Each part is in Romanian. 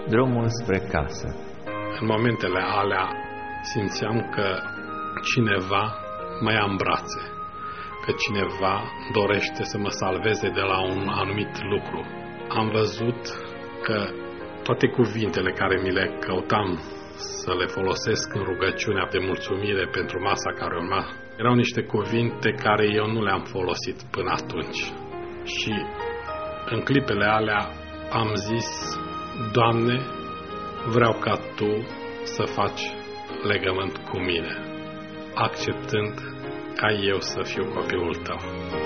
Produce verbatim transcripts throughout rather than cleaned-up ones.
drumul spre casă. În momentele alea simțeam că cineva mă ia în brațe, că cineva dorește să mă salveze de la un anumit lucru. Am văzut că toate cuvintele care mi le căutam să le folosesc în rugăciunea de mulțumire pentru masa care urma, erau niște cuvinte care eu nu le-am folosit până atunci. Și în clipele alea am zis: Doamne, vreau ca Tu să faci legământ cu mine, acceptând ca eu să fiu copilul Tău.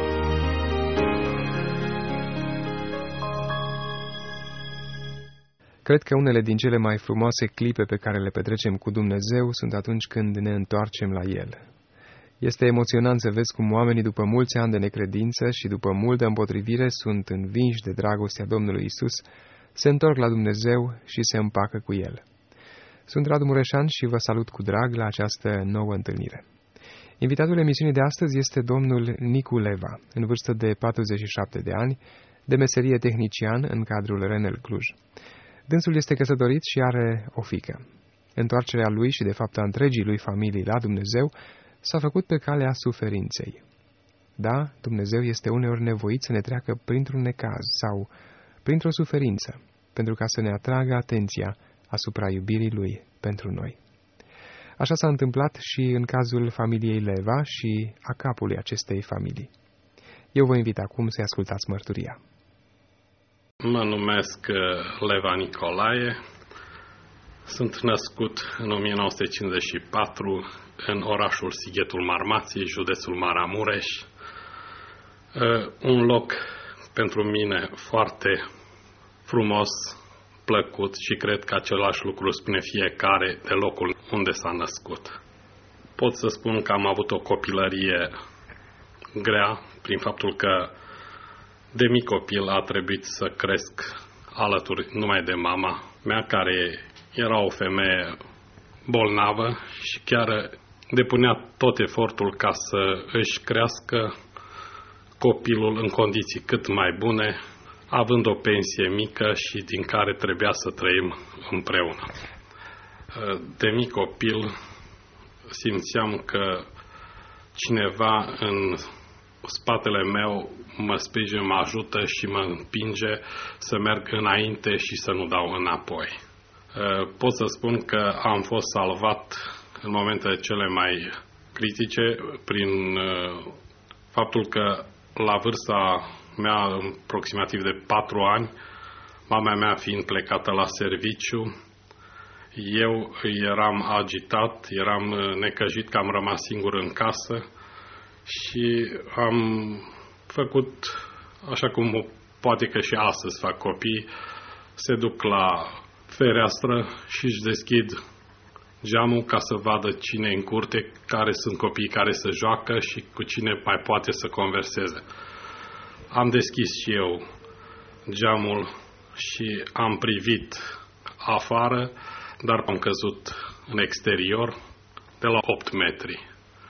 Cred că unele din cele mai frumoase clipe pe care le petrecem cu Dumnezeu sunt atunci când ne întoarcem la El. Este emoționant să vezi cum oamenii, după mulți ani de necredință și după multă împotrivire, sunt învinși de dragostea Domnului Isus, se întorc la Dumnezeu și se împacă cu El. Sunt Radu Mureșan și vă salut cu drag la această nouă întâlnire. Invitatul emisiunii de astăzi este domnul Nicu Leva, în vârstă de patruzeci și șapte de ani, de meserie tehnician în cadrul Renel Cluj. Dânsul este căsătorit și are o fiică. Întoarcerea lui și, de fapt, a întregii lui familii la Dumnezeu s-a făcut pe calea suferinței. Da, Dumnezeu este uneori nevoit să ne treacă printr-un necaz sau printr-o suferință, pentru ca să ne atragă atenția asupra iubirii Lui pentru noi. Așa s-a întâmplat și în cazul familiei Leva și a capului acestei familii. Eu vă invit acum să-i ascultați mărturia. Mă numesc Leva Nicolae, sunt născut în o mie nouă sute cincizeci și patru în orașul Sighetul Marmației, județul Maramureș, un loc pentru mine foarte frumos, plăcut și cred că același lucru spune fiecare de locul unde s-a născut. Pot să spun că am avut o copilărie grea prin faptul că de mic copil a trebuit să cresc alături numai de mama mea, care era o femeie bolnavă și chiar depunea tot efortul ca să își crească copilul în condiții cât mai bune, având o pensie mică și din care trebuia să trăim împreună. De mic copil simțeam că cineva în spatele meu mă sprijină, mă ajută și mă împinge să merg înainte și să nu dau înapoi. Pot să spun că am fost salvat în momentele cele mai critice prin faptul că la vârsta mea, aproximativ de patru ani, mama mea fiind plecată la serviciu, eu eram agitat, eram necăjit că am rămas singur în casă și am făcut, așa cum poate că și astăzi fac copii, se duc la fereastră și își deschid geamul ca să vadă cine e în curte, care sunt copiii care se joacă și cu cine mai poate să converseze. Am deschis și eu geamul și am privit afară, dar am căzut în exterior de la opt metri.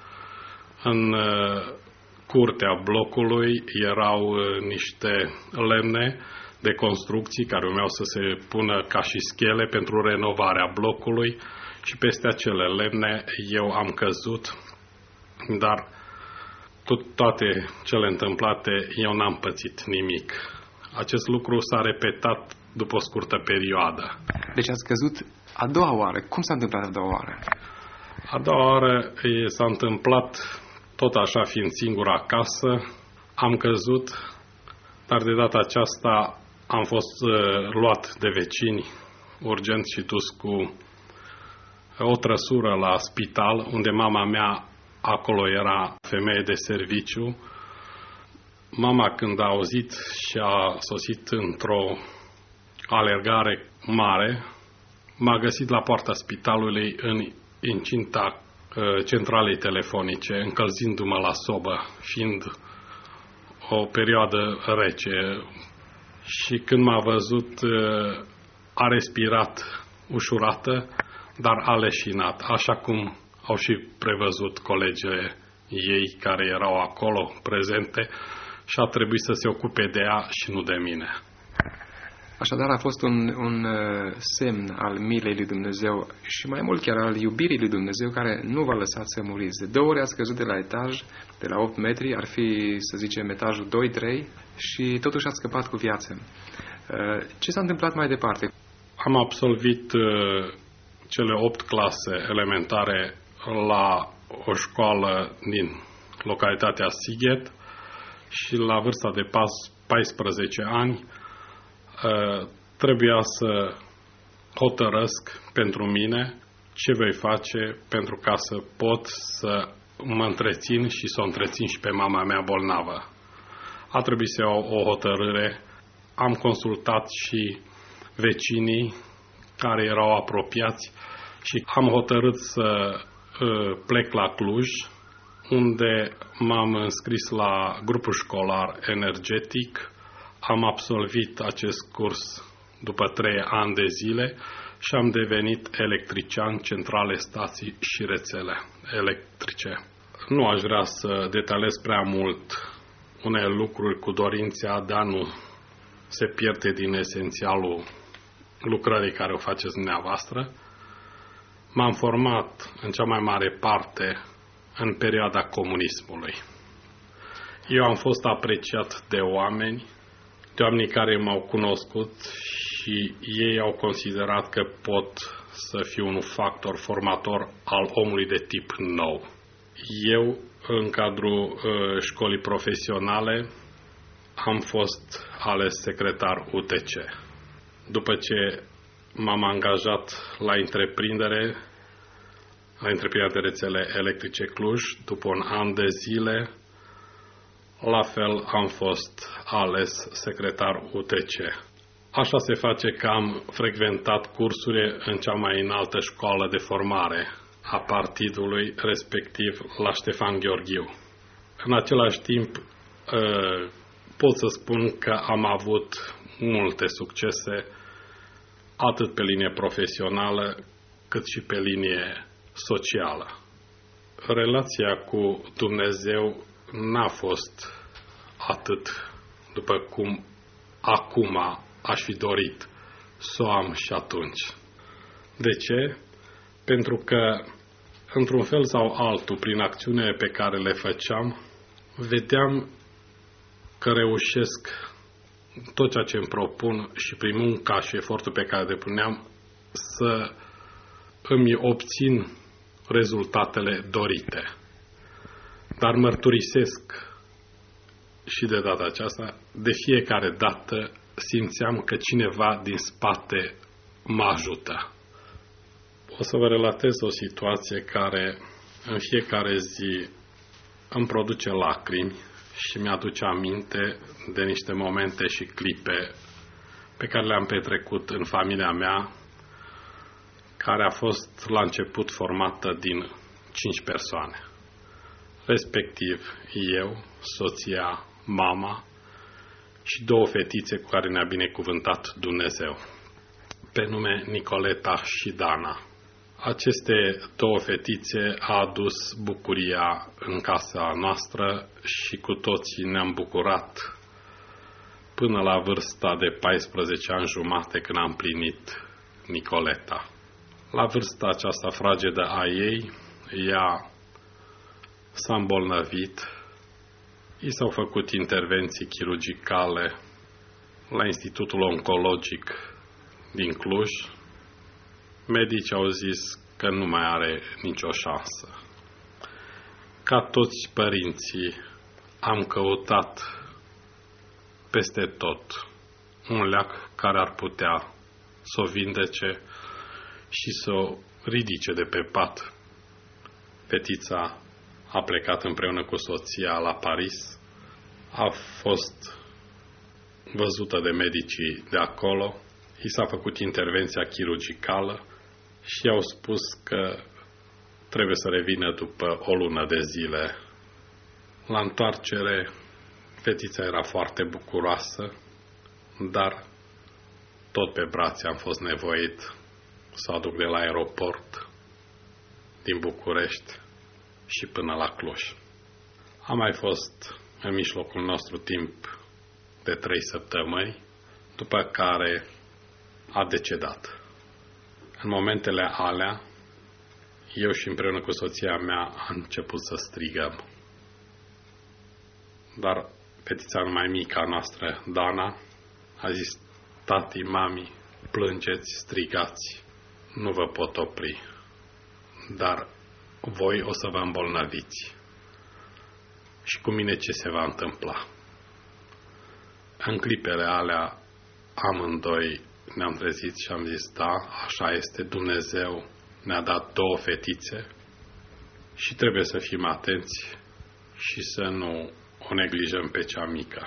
În curtea blocului erau niște lemne de construcții care urmeau să se pună ca și schele pentru renovarea blocului și peste acele lemne eu am căzut, dar cu toate cele întâmplate eu n-am pățit nimic. Acest lucru s-a repetat după o scurtă perioadă. Deci ați căzut a doua oară. Cum s-a întâmplat a doua oară? A doua oară s-a întâmplat tot așa, fiind singur acasă, am căzut, dar de data aceasta am fost uh, luat de vecini urgent și dus cu o trăsură la spital, unde mama mea acolo era femeie de serviciu. Mama, când a auzit și a sosit într-o alergare mare, m-a găsit la poarta spitalului în incinta centralei telefonice, încălzindu-mă la sobă, fiind o perioadă rece. Și când m-a văzut, a respirat ușurată, dar a leșinat, așa cum au și prevăzut colegele ei care erau acolo prezente și a trebuit să se ocupe de ea și nu de mine. Așadar a fost un, un semn al milei lui Dumnezeu și mai mult chiar al iubirii lui Dumnezeu, care nu v-a lăsat să muriți. De două ori ați căzut de la etaj, de la opt metri, ar fi, să zicem, etajul doi trei, și totuși ați scăpat cu viață. Ce s-a întâmplat mai departe? Am absolvit cele opt clase elementare la o școală din localitatea Sighet și la vârsta de paisprezece ani trebuia să hotărăsc pentru mine ce voi face pentru ca să pot să mă întrețin și să o întrețin și pe mama mea bolnavă. A trebuit să iau o hotărâre. Am consultat și vecinii care erau apropiați și am hotărât să plec la Cluj, unde m-am înscris la grupul școlar energetic. Am absolvit acest curs după trei ani de zile și am devenit electrician, centrale, stații și rețele electrice. Nu aș vrea să detaliez prea mult unele lucruri cu dorința de a nu se pierde din esențialul lucrării care o faceți dumneavoastră. M-am format în cea mai mare parte în perioada comunismului. Eu am fost apreciat de oameni, de oamenii care m-au cunoscut și ei au considerat că pot să fiu un factor formator al omului de tip nou. Eu, în cadrul uh, școlii profesionale, am fost ales secretar U T C. După ce m-am angajat la întreprindere, la întreprinderea de rețele electrice Cluj, după un an de zile, la fel am fost ales secretar U T C. Așa se face că am frecventat cursuri în cea mai înaltă școală de formare a partidului, respectiv la Ștefan Gheorghiu. În același timp, pot să spun că am avut multe succese, atât pe linie profesională, cât și pe linie socială. Relația cu Dumnezeu n-a fost atât după cum acum aș fi dorit să o am și atunci. De ce? Pentru că, într-un fel sau altul, prin acțiunile pe care le făceam, vedeam că reușesc tot ceea ce îmi propun și prin munca și efortul pe care depuneam să îmi obțin rezultatele dorite. Dar mărturisesc și de data aceasta, de fiecare dată simțeam că cineva din spate mă ajută. O să vă relatez o situație care în fiecare zi îmi produce lacrimi și mi-aduce aminte de niște momente și clipe pe care le-am petrecut în familia mea, care a fost la început formată din cinci persoane, respectiv eu, soția, mama și două fetițe cu care ne-a binecuvântat Dumnezeu, pe nume Nicoleta și Dana. Aceste două fetițe a adus bucuria în casa noastră și cu toții ne-am bucurat până la vârsta de paisprezece ani jumate, când am plinit Nicoleta. La vârsta aceasta fragedă a ei, ea s-a îmbolnăvit, i s-au făcut intervenții chirurgicale la Institutul Oncologic din Cluj. Medicii au zis că nu mai are nicio șansă. Ca toți părinții, am căutat peste tot un leac care ar putea să o vindece și să o ridice de pe pat. Fetița a plecat împreună cu soția la Paris, a fost văzută de medicii de acolo, i s-a făcut intervenția chirurgicală și i-au spus că trebuie să revină după o lună de zile. La întoarcere, fetița era foarte bucuroasă, dar tot pe brațe am fost nevoit să o aduc de la aeroport din București și până la Cluj. Am mai fost în mijlocul nostru timp de trei săptămâni, după care a decedat. În momentele alea, eu și împreună cu soția mea am început să strigăm. Dar fetița mai mică a noastră, Dana, a zis: tati, mami, plângeți, strigați, nu vă pot opri, dar voi o să vă îmbolnăviți. Și cu mine ce se va întâmpla? În clipele alea, amândoi ne-am trezit și am zis: da, așa este, Dumnezeu ne-a dat două fetițe și trebuie să fim atenți și să nu o neglijăm pe cea mică.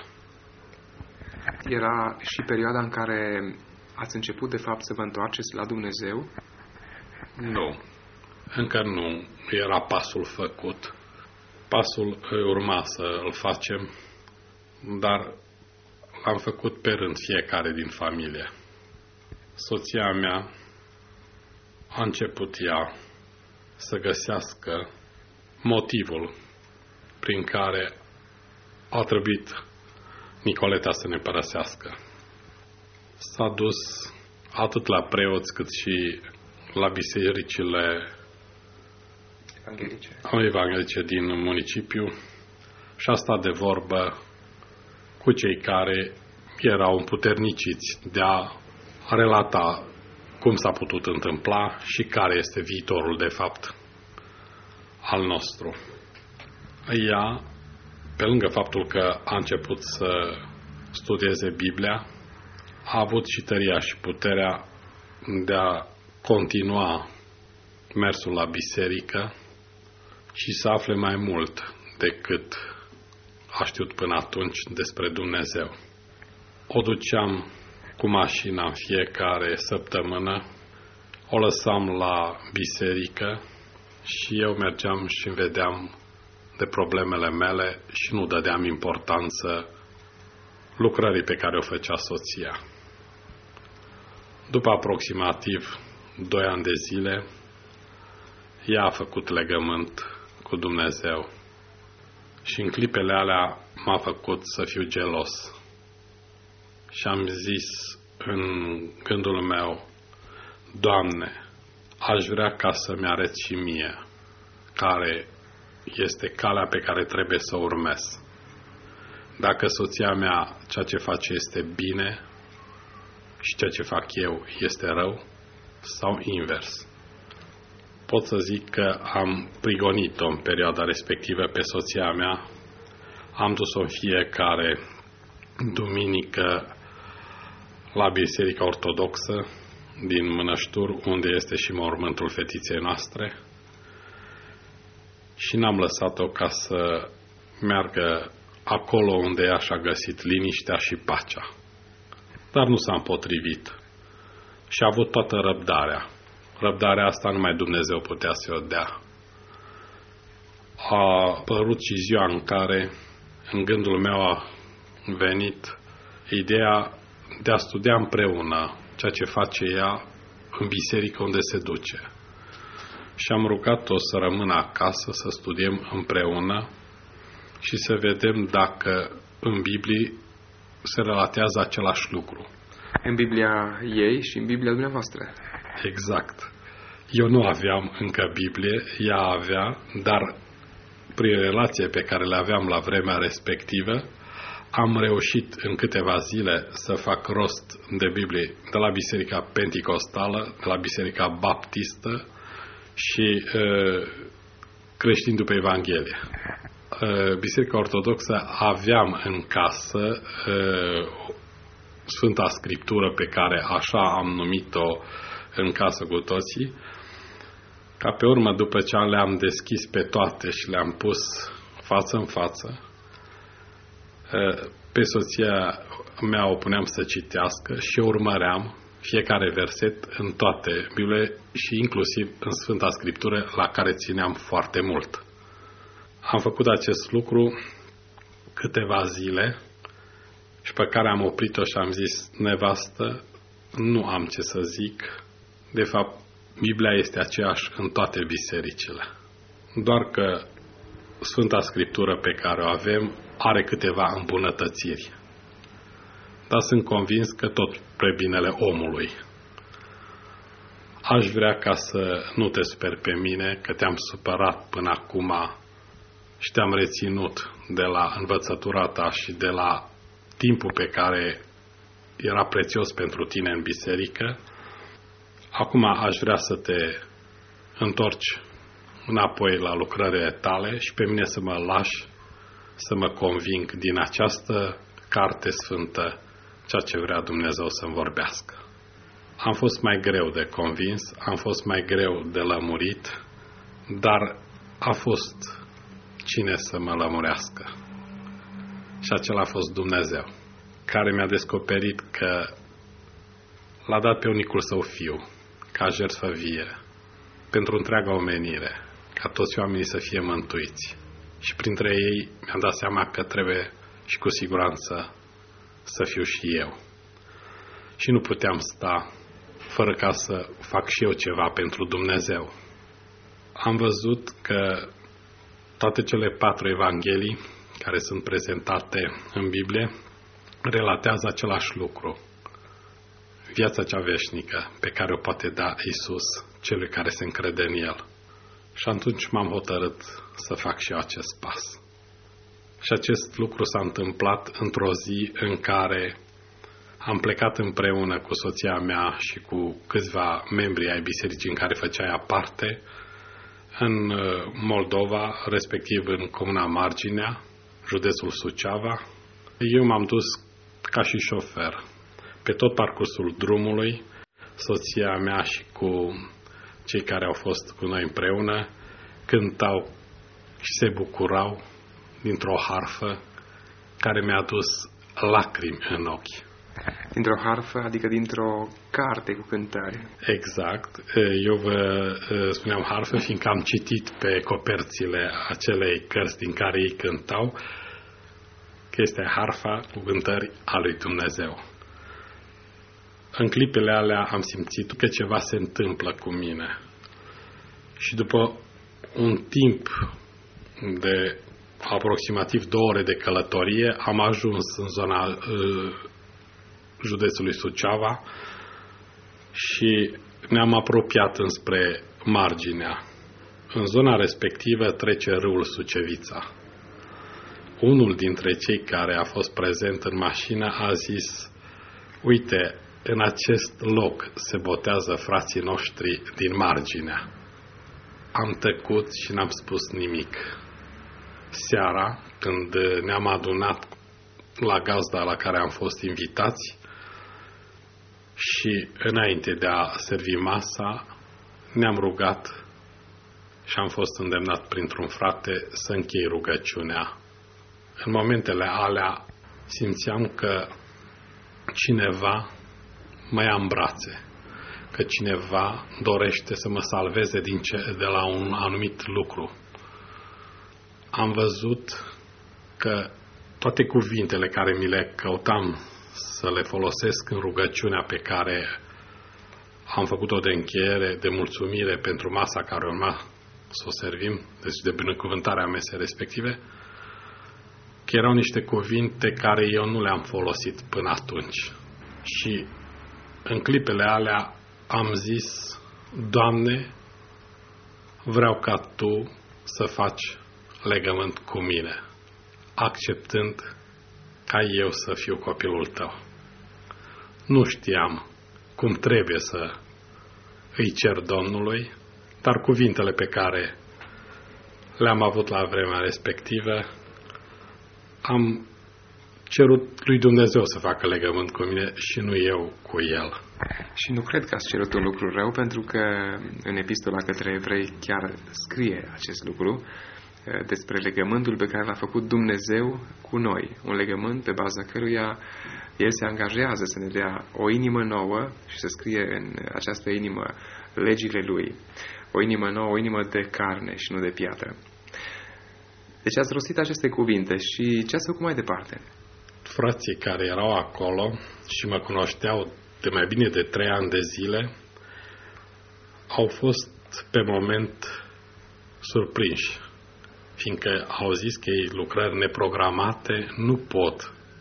Era și perioada în care ați început, de fapt, să vă întoarceți la Dumnezeu? Nu. Încă nu era pasul făcut. Pasul urma să îl facem, dar l-am făcut pe rând fiecare din familie. Soția mea a început ea să găsească motivul prin care a trebuit Nicoleta să ne părăsească. S-a dus atât la preoți cât și la bisericile evanghelice, evanghelice din municipiu și a stat de vorbă cu cei care erau împuterniciți de a relata cum s-a putut întâmpla și care este viitorul, de fapt, al nostru. Ea, pe lângă faptul că a început să studieze Biblia, a avut și tăria și puterea de a continua mersul la biserică și să afle mai mult decât a știut până atunci despre Dumnezeu. O duceam cu mașina în fiecare săptămână, o lăsam la biserică și eu mergeam și îmi vedeam de problemele mele și nu dădeam importanță lucrării pe care o făcea soția. După aproximativ doi ani de zile, ea a făcut legământ cu Dumnezeu și în clipele alea m-a făcut să fiu gelos. Și am zis în gândul meu: Doamne, aș vrea ca să-mi arăți și mie care este calea pe care trebuie să o urmez. Dacă soția mea ceea ce face este bine și ceea ce fac eu este rău, sau invers. Pot să zic că am prigonit-o în perioada respectivă pe soția mea, am dus-o în fiecare duminică la Biserica Ortodoxă din Mănăștur, unde este și mormântul fetiței noastre, și n-am lăsat-o ca să meargă acolo unde ea și-a găsit liniștea și pacea. Dar nu s-a împotrivit și a avut toată răbdarea. Răbdarea asta numai Dumnezeu putea să o dea. A apărut și ziua în care în gândul meu a venit ideea de a studia împreună ceea ce face ea în biserică unde se duce. Și am rugat-o să rămână acasă, să studiem împreună și să vedem dacă în Biblie se relatează același lucru. În Biblia ei și în Biblia dumneavoastră. Exact. Eu nu aveam încă Biblie, ea avea, dar prin relație pe care le aveam la vremea respectivă, am reușit în câteva zile să fac rost de Biblie de la Biserica Penticostală, de la Biserica Baptistă și uh, creștini după Evanghelie. Uh, Biserica Ortodoxă aveam în casă uh, Sfânta Scriptură, pe care așa am numit-o în casă cu toții, ca pe urmă, după ce le-am deschis pe toate și le-am pus față în față, pe soția mea o puneam să citească și urmăream fiecare verset în toate Bibliile și inclusiv în Sfânta Scriptură, la care țineam foarte mult. Am făcut acest lucru câteva zile și pe care am oprit-o și am zis: nevastă, nu am ce să zic, de fapt Biblia este aceeași în toate bisericile, doar că Sfânta Scriptură pe care o avem are câteva îmbunătățiri. dar sunt convins că tot spre binele omului. Aș vrea ca să nu te superi pe mine, că te-am supărat până acum și te-am reținut de la învățătura ta și de la timpul pe care era prețios pentru tine în biserică. Acum aș vrea să te întorci înapoi la lucrările tale și pe mine să mă lași să mă conving din această carte sfântă ceea ce vrea Dumnezeu să-mi vorbească. Am fost mai greu de convins, am fost mai greu de lămurit, dar a fost cine să mă lămurească. Și acela a fost Dumnezeu, care mi-a descoperit că l-a dat pe unicul său fiu, ca jertfă vie, pentru întreaga omenire, ca toți oamenii să fie mântuiți. Și printre ei mi-am dat seama că trebuie și cu siguranță să fiu și eu. Și nu puteam sta fără ca să fac și eu ceva pentru Dumnezeu. Am văzut că toate cele patru evanghelii care sunt prezentate în Biblie relatează același lucru. Viața cea veșnică pe care o poate da Iisus celui care se încrede în El. Și atunci m-am hotărât să fac și eu acest pas. Și acest lucru s-a întâmplat într-o zi în care am plecat împreună cu soția mea și cu câțiva membri ai bisericii în care făcea ea parte în Moldova, respectiv în comuna Marginea, județul Suceava. Eu m-am dus ca și șofer. Pe tot parcursul drumului, soția mea și cu cei care au fost cu noi împreună cântau și se bucurau dintr-o harfă care mi-a dus lacrimi în ochi. Dintr-o harfă, adică dintr-o carte cu cântare. Exact. Eu vă spuneam harfă, fiindcă am citit pe coperțile acelei cărți din care ei cântau că este harfa cu cântări a lui Dumnezeu. În clipele alea am simțit că ceva se întâmplă cu mine. Și după un timp de aproximativ două ore de călătorie, am ajuns în zona uh, județului Suceava și ne-am apropiat înspre Marginea. În zona respectivă trece râul Sucevița. Unul dintre cei care a fost prezent în mașină a zis: uite, în acest loc se botează frații noștri din Marginea. Am tăcut și n-am spus nimic. Seara, când ne-am adunat la gazda la care am fost invitați și înainte de a servi masa, ne-am rugat și am fost îndemnat printr-un frate să închei rugăciunea. În momentele alea simțeam că cineva mă ia în brațe, că cineva dorește să mă salveze din ce, de la un anumit lucru. Am văzut că toate cuvintele care mi le căutam să le folosesc în rugăciunea pe care am făcut-o de încheiere, de mulțumire pentru masa care urma să o servim, deci de binecuvântarea mesei respective, că erau niște cuvinte care eu nu le-am folosit până atunci. Și în clipele alea am zis: Doamne, vreau ca Tu să faci legământ cu mine, acceptând ca eu să fiu copilul Tău. Nu știam cum trebuie să îi cer Domnului, dar cuvintele pe care le-am avut la vremea respectivă, am cerut lui Dumnezeu să facă legământ cu mine și nu eu cu El. Și nu cred că ați cerut un lucru rău, pentru că în epistola către evrei chiar scrie acest lucru despre legământul pe care l-a făcut Dumnezeu cu noi. Un legământ pe baza căruia El se angajează să ne dea o inimă nouă și să scrie în această inimă legile Lui. O inimă nouă, o inimă de carne și nu de piatră. Deci ați rostit aceste cuvinte și ce ați făcut mai departe? Frații care erau acolo și mă cunoșteau de mai bine de trei ani de zile au fost pe moment surprinși, fiindcă au zis că ei lucrări neprogramate nu pot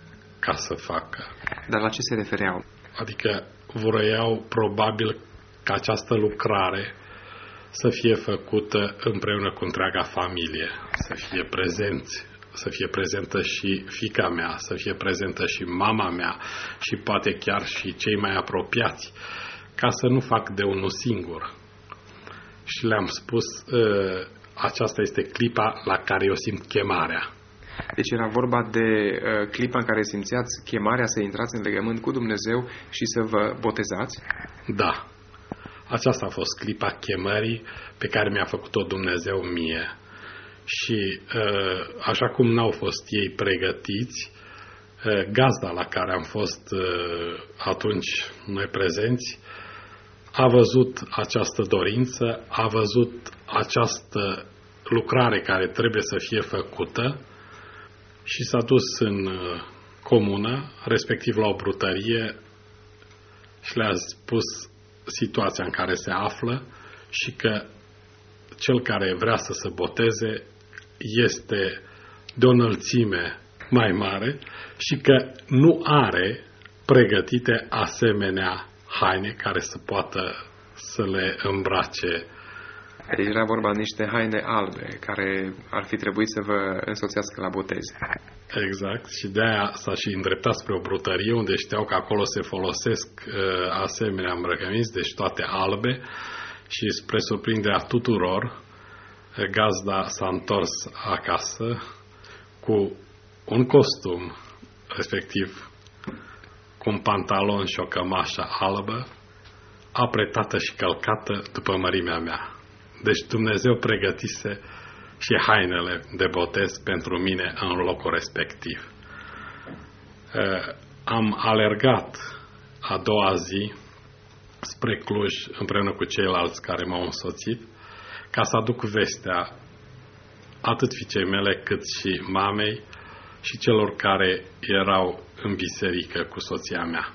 ca să facă. Dar la ce se refereau? Adică vroiau probabil ca această lucrare să fie făcută împreună cu întreaga familie, să fie prezenți, să fie prezentă și fiica mea, să fie prezentă și mama mea și poate chiar și cei mai apropiați, ca să nu fac de unul singur. Și le-am spus, aceasta este clipa la care eu simt chemarea. Deci era vorba de uh, clipa în care simțeați chemarea să intrați în legământ cu Dumnezeu și să vă botezați? Da. Aceasta a fost clipa chemării pe care mi-a făcut-o Dumnezeu mie. Și uh, așa cum n-au fost ei pregătiți, uh, gazda la care am fost uh, atunci noi prezenți a văzut această dorință, a văzut această lucrare care trebuie să fie făcută și s-a dus în uh, comună, respectiv la o brutărie, și le-a spus situația în care se află și că cel care vrea să se boteze este de o înălțime mai mare și că nu are pregătite asemenea haine care să poată să le îmbrace. Deci era vorba de niște haine albe care ar fi trebuit să vă însoțească la botez. Exact, și de-aia s-a și îndreptat spre o brutărie unde știau că acolo se folosesc uh, asemenea îmbrăcăminți, deci toate albe, și spre surprinderea tuturor, gazda s-a întors acasă cu un costum, respectiv cu un pantalon și o cămașă albă, apretată și călcată după mărimea mea. Deci Dumnezeu pregătise și hainele de botez pentru mine în locul respectiv. Am alergat a doua zi spre Cluj împreună cu ceilalți care m-au însoțit ca să aduc vestea atât fiicei mele cât și mamei și celor care erau în biserică cu soția mea.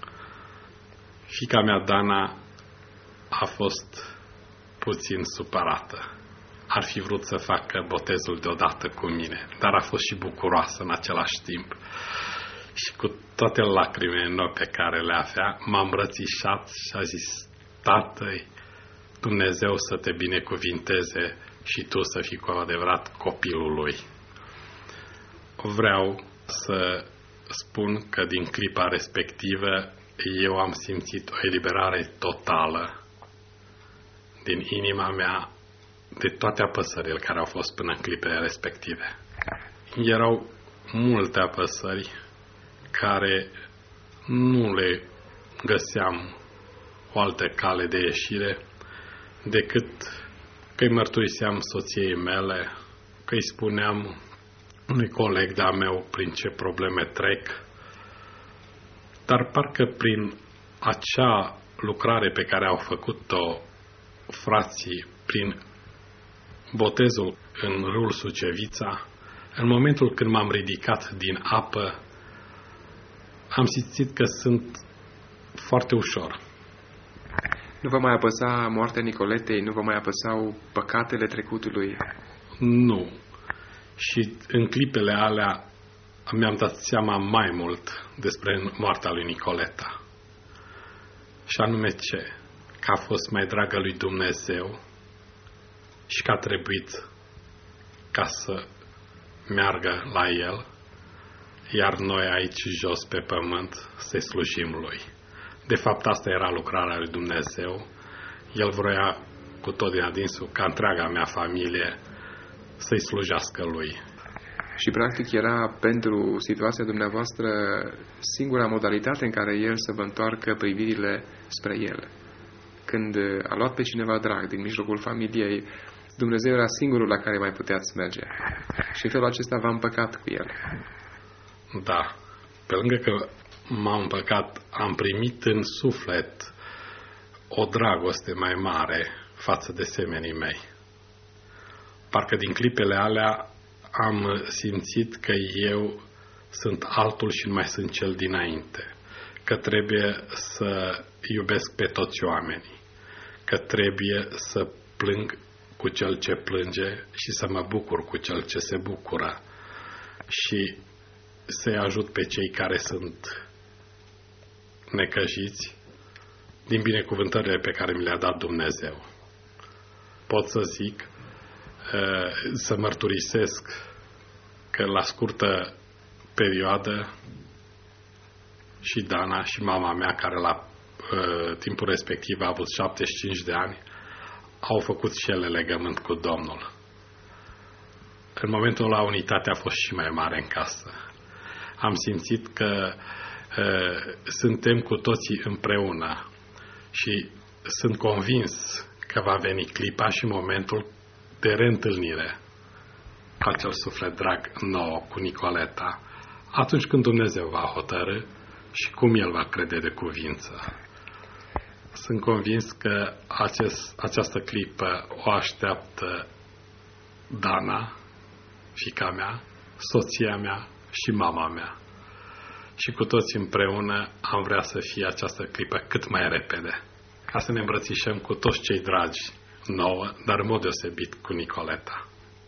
Fiica mea, Dana, a fost puțin supărată. Ar fi vrut să facă botezul deodată cu mine, dar a fost și bucuroasă în același timp. Și cu toate lacrimile în ochi pe care le avea, m-a îmbrățișat și a zis: Tată-i, Dumnezeu să te binecuvinteze și tu să fii cu adevărat copilul lui. Vreau să spun că din clipa respectivă eu am simțit o eliberare totală din inima mea de toate apăsările care au fost până în clipele respective. Erau multe apăsări care nu le găseam o altă cale de ieșire decât că îi mărturiseam soției mele, că îi spuneam unui coleg de-a meu prin ce probleme trec, dar parcă prin acea lucrare pe care au făcut-o frații prin botezul în râul Sucevița, în momentul când m-am ridicat din apă, am simțit că sunt foarte ușor. Nu vă mai apăsa moartea Nicoletei? Nu vă mai apăsau păcatele trecutului? Nu. Și în clipele alea mi-am dat seama mai mult despre moartea lui Nicoleta. Și anume ce? Că a fost mai dragă lui Dumnezeu și că a trebuit ca să meargă la El, iar noi aici jos pe pământ să-i slujim Lui. De fapt, asta era lucrarea lui Dumnezeu. El vroia cu tot din adinsul ca întreaga mea familie să-i slujească Lui. Și practic era pentru situația dumneavoastră singura modalitate în care El să vă întoarcă privirile spre El. Când a luat pe cineva drag din mijlocul familiei, Dumnezeu era singurul la care mai puteați merge. Și în felul acesta v-a împăcat cu El. Da. Pe lângă că m-am împăcat, am primit în suflet o dragoste mai mare față de semenii mei. Parcă din clipele alea am simțit că eu sunt altul și nu mai sunt cel dinainte, că trebuie să iubesc pe toți oamenii, că trebuie să plâng cu cel ce plânge și să mă bucur cu cel ce se bucură. Și să-i ajut pe cei care sunt necăjiți din binecuvântările pe care mi le-a dat Dumnezeu. Pot să zic, să mărturisesc că la scurtă perioadă și Dana și mama mea, care la timpul respectiv a avut șaptezeci și cinci de ani, au făcut și ele legământ cu Domnul. În momentul ăla unitatea a fost și mai mare în casă. Am simțit că uh, suntem cu toții împreună și sunt convins că va veni clipa și momentul de reîntâlnire acel suflet drag nou cu Nicoleta, atunci când Dumnezeu va hotărî și cum El va crede de cuvință. Sunt convins că acest, această clipă o așteaptă Dana, fiica mea, soția mea și mama mea. Și cu toți împreună am vrea să fie această clipă cât mai repede, ca să ne îmbrățișăm cu toți cei dragi nouă, dar în mod deosebit cu Nicoleta.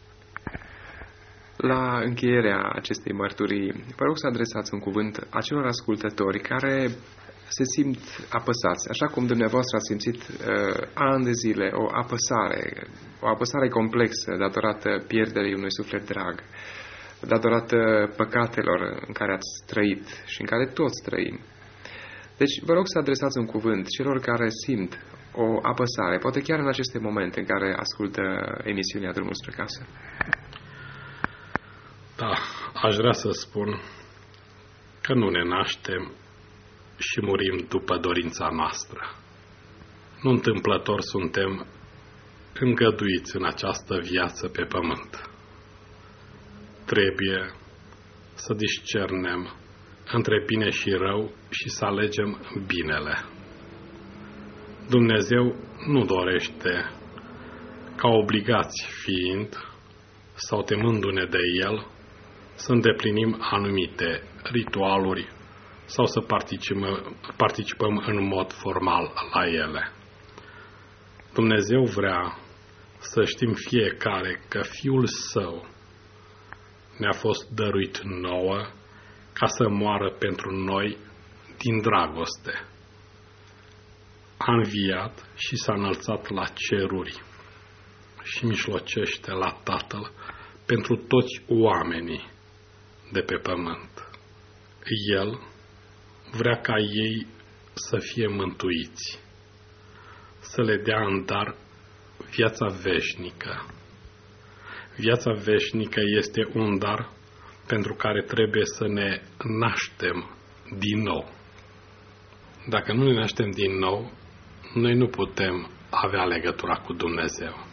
La încheierea acestei mărturii, vă rog să adresați un cuvânt acelor ascultători care se simt apăsați, așa cum dumneavoastră ați simțit uh, ani de zile o apăsare, o apăsare complexă datorată pierderii unui suflet drag, datorată păcatelor în care ați trăit și în care toți trăim. Deci vă rog să adresați un cuvânt celor care simt o apăsare, poate chiar în aceste momente în care ascultă emisiunea Drumul spre Casă. Da, aș vrea să spun că nu ne naștem și murim după dorința noastră. Nu întâmplător suntem îngăduiți în această viață pe pământ. Trebuie să discernem între bine și rău și să alegem binele. Dumnezeu nu dorește ca obligați fiind sau temându-ne de El să îndeplinim anumite ritualuri sau să participăm, participăm în mod formal la ele. Dumnezeu vrea să știm fiecare că Fiul Său ne-a fost dăruit nouă ca să moară pentru noi din dragoste. A înviat și s-a înălțat la ceruri și mijlocește la Tatăl pentru toți oamenii de pe pământ. El vrea ca ei să fie mântuiți, să le dea în dar viața veșnică. Viața veșnică este un dar pentru care trebuie să ne naștem din nou. Dacă nu ne naștem din nou, noi nu putem avea legătura cu Dumnezeu.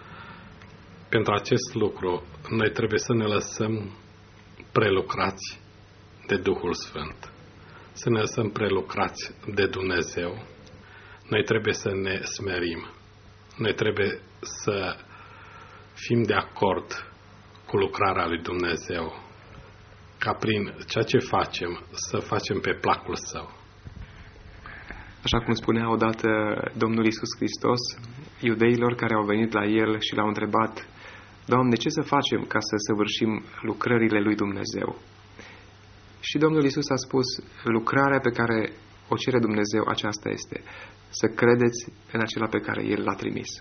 Pentru acest lucru, noi trebuie să ne lăsăm prelucrați de Duhul Sfânt, să ne lăsăm prelucrați de Dumnezeu. Noi trebuie să ne smerim, noi trebuie să fim de acord cu lucrarea lui Dumnezeu, ca prin ceea ce facem, să facem pe placul Său. Așa cum spunea odată Domnul Iisus Hristos iudeilor care au venit la El și L-au întrebat: Doamne, ce să facem ca să săvârșim lucrările lui Dumnezeu? Și Domnul Iisus a spus: lucrarea pe care o cere Dumnezeu aceasta este, să credeți în acela pe care El L-a trimis.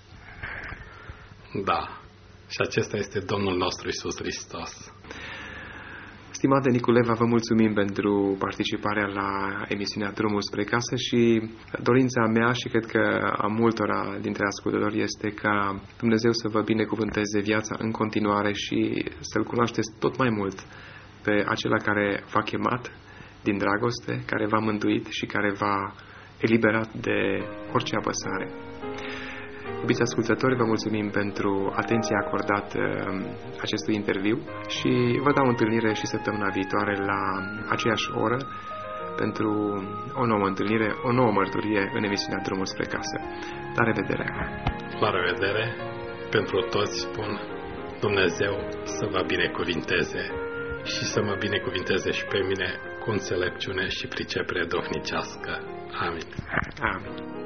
Da, și acesta este Domnul nostru Iisus Hristos. Stimate Niculeva, vă mulțumim pentru participarea la emisiunea Drumul spre Casă și dorința mea și cred că a multora dintre ascultători este ca Dumnezeu să vă binecuvânteze viața în continuare și să-L cunoașteți tot mai mult pe acela care v-a chemat din dragoste, care v-a mântuit și care v-a eliberat de orice apăsare. Iubiți ascultători, vă mulțumim pentru atenția acordată acestui interviu și vă dau întâlnire și săptămâna viitoare la aceeași oră pentru o nouă întâlnire, o nouă mărturie în emisiunea Drumul spre Casă. La revedere! La revedere! Pentru toți spun Dumnezeu să vă binecuvinteze și să mă binecuvinteze și pe mine cu înțelepciune și pricepere duhovnicească. Amin. Amin.